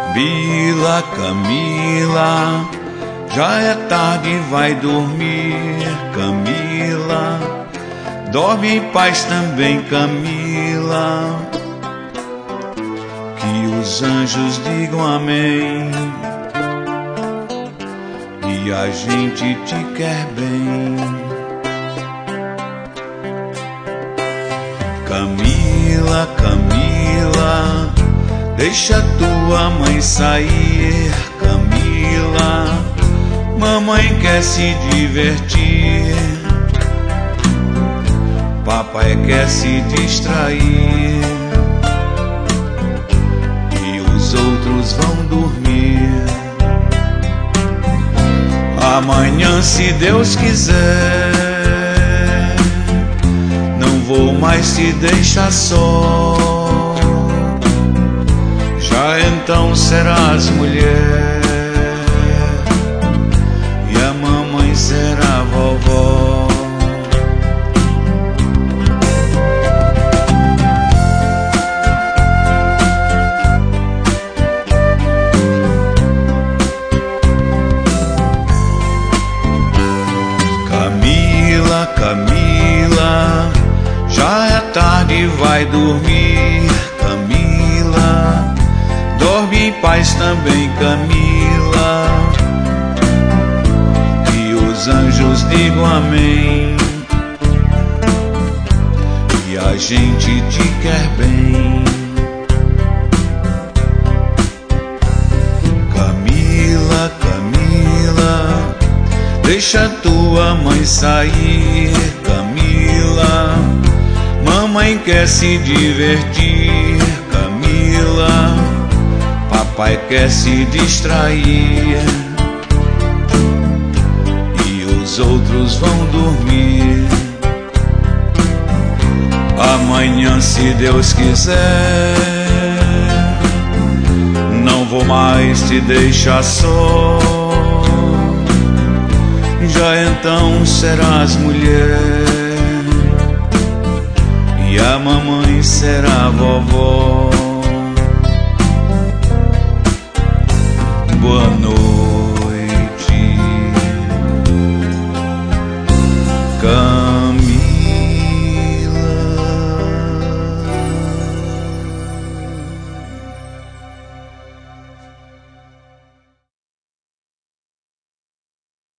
Bila, Camila, já é tarde, vai dormir, Camila. Dorme em paz também, Camila. Que os anjos digam amém. E a gente te quer bem. Camila, Camila, deixa tua mãe sair, Camila. Mamãe quer se divertir, papai quer se distrair, e os outros vão dormir. Amanhã, se Deus quiser, não vou mais te deixar só. Já então serás mulher, e a mamãe será vovó. Camila, Camila, já é tarde, vai dormir, Camila. Dorme em paz também, Camila. Que os anjos digam amém. E a gente te quer bem. Camila, Camila, deixa tua mãe sair, Camila. Mamãe quer se divertir, Camila. Papai quer se distrair, e os outros vão dormir. Amanhã, se Deus quiser, não vou mais te deixar só. Já então serás mulher, e a mamãe será vovó. Boa noite.